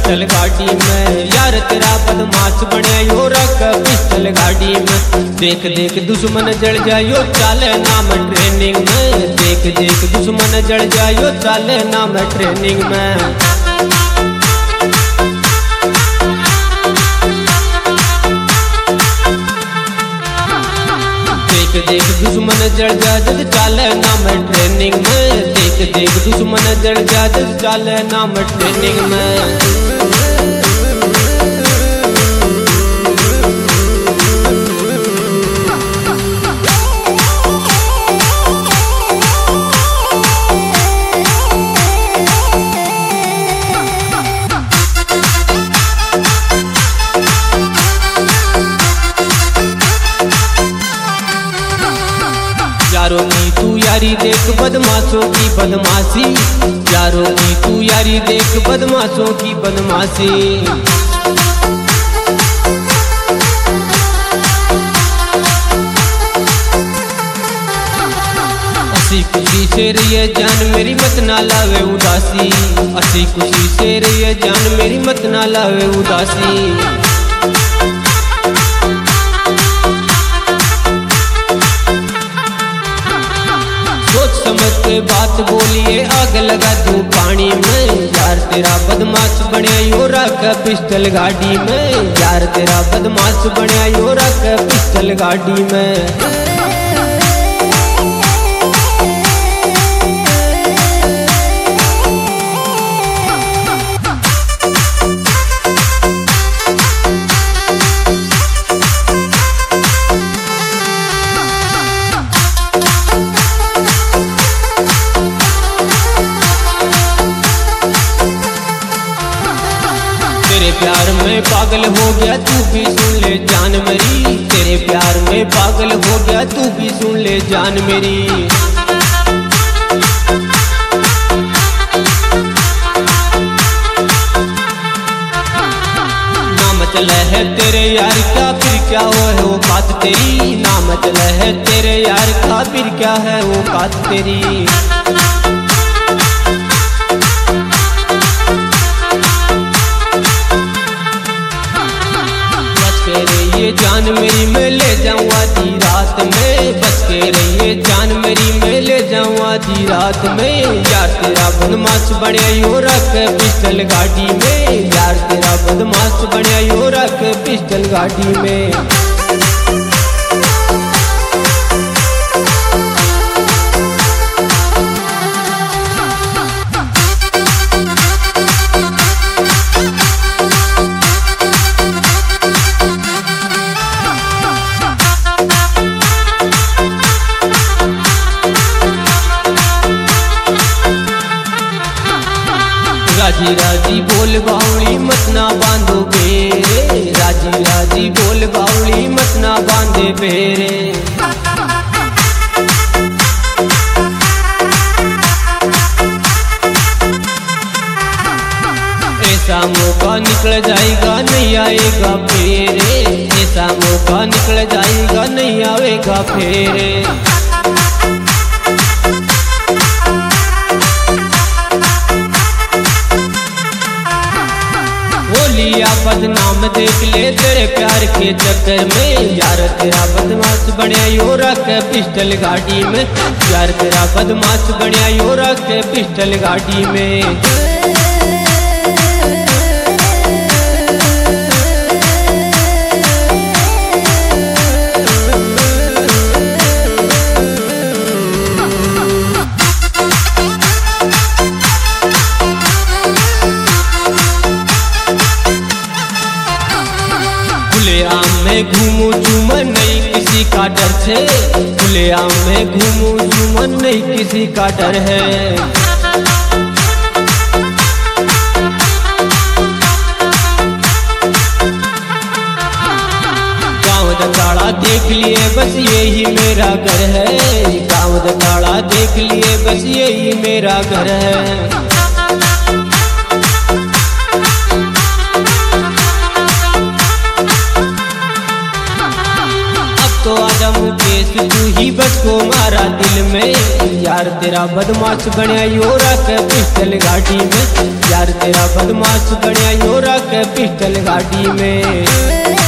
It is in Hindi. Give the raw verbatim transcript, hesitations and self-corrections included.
पिस्टल गाड़ी में। यार तेरा बदमाश बने यो रख पिस्टल गाड़ी में। देख देख दुश्मन जड़ जायो चाले नाम ट्रेनिंग में। देख देख दुश्मन जड़ जायो चाले नाम ट्रेनिंग में। देख देख दुश्मन जड़ जा जद चाले नाम ट्रेनिंग में। देख देख दुश्मन जड़ जा जद चाले नाम ट्रेनिंग में। यारों की तू यारी देख बदमाशों की बदमाशी। यारों की तू यारी देख बदमाशों की बदमाशी। हंसी खुशी से रहिए जान मेरी मत ना लावे उदासी। हंसी खुशी से रहिए जान मेरी मत ना लावे उदासी। समझ के बात बोलिए आग लगा दूं पानी में। यार तेरा बदमाश बने यो रख पिस्टल गाड़ी में। यार तेरा बदमाश बने यो रख पिस्टल गाड़ी में। तेरे प्यार में पागल हो गया तू भी सुन ले जान मेरी। तेरे प्यार में पागल हो गया तू भी सुन ले जान मेरी। नाम चला है तेरे यार का फिर क्या हो है वो बात तेरी। नाम चला है तेरे यार का फिर क्या है वो बात तेरी। रहिए जान मेरी मैं ले जाऊँ आधी रात में। बच के रहिए जान मेरी मैं ले जाऊँ आधी रात में। यार तेरा बदमाश बने यो रख पिस्टल गाड़ी में। यार तेरा बदमाश बने यो रख पिस्टल गाड़ी में। राजी राजी बोल बावली मत ना बांधो बेरे। राजी राजी बोल बावली मत ना बांधे बेरे। ऐसा मौका निकल जाएगा नहीं आएगा फेरे। ऐसा मौका निकल जाएगा नहीं आएगा फेरे। लिया बदनाम देख ले तेरे प्यार के चक्कर में। यार तेरा बदमाश बने यो रख पिस्टल गाड़ी में। यार तेरा बदमाश बने यो रख पिस्टल गाड़ी में। खुलेआम में घूमू चुमन नहीं किसी का डर से। खुलेआम में घूमू चुमन नहीं किसी का डर है। गाँव दताड़ा देख लिए बस यही मेरा घर है। गाँव दताड़ा देख लिए बस यही मेरा घर है। तो आजा मुकेश तू ही बस को मारा दिल में। यार तेरा बदमाश बनया यो रख पिस्टल गाड़ी में। यार तेरा बदमाश बनया यो रख पिस्टल गाड़ी में।